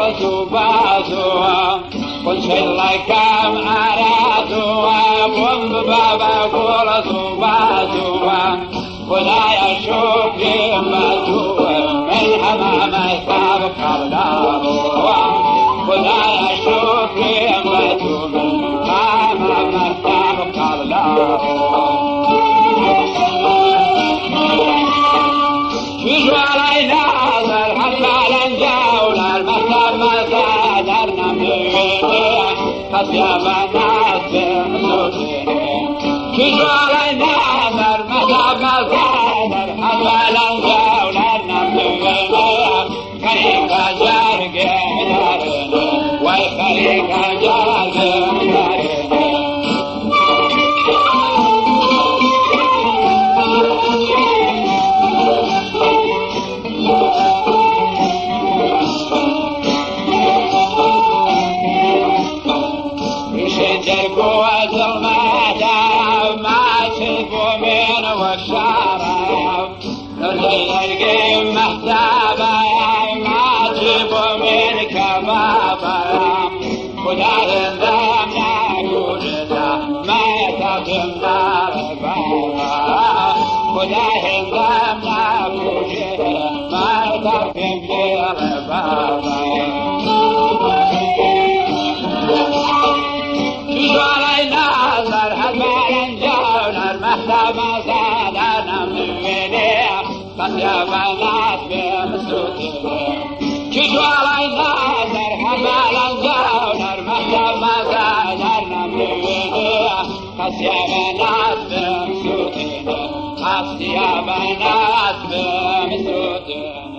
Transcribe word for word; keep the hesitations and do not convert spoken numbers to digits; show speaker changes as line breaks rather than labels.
وزوبازوا كل شيء لكم عراتوا بوم بابا قول زوبازوا ولا يشوف يمتوا من حمام سابق الله ولا يشوف يمتوا من حمام سابق الله شجوا علينا الحفال نجاونا المحتاب ما زادرنا مينيه خسيا بناس بمسوسينيه شجوا علينا المحتاب ما زادر الحفال نجاونا مينيه خليك جارك مداريني ويخليك جارك مداريني جرقوا المدى ما تبوا من والشرف نرجي محتابة ما تبوا من كبابة ودار الدم نقولنا ما يتقم دار البابا ودار الدم نقولنا ما يتقم دار البابا علينا مرحبا جونا المحتى ما زادنا من وينيه خسيا بنات بمسوتيه جدوا علينا مرحبا جونا المحتى ما زادنا من وينيه خسيا بنات بمسوتيه خسيا بنات بمسوتيه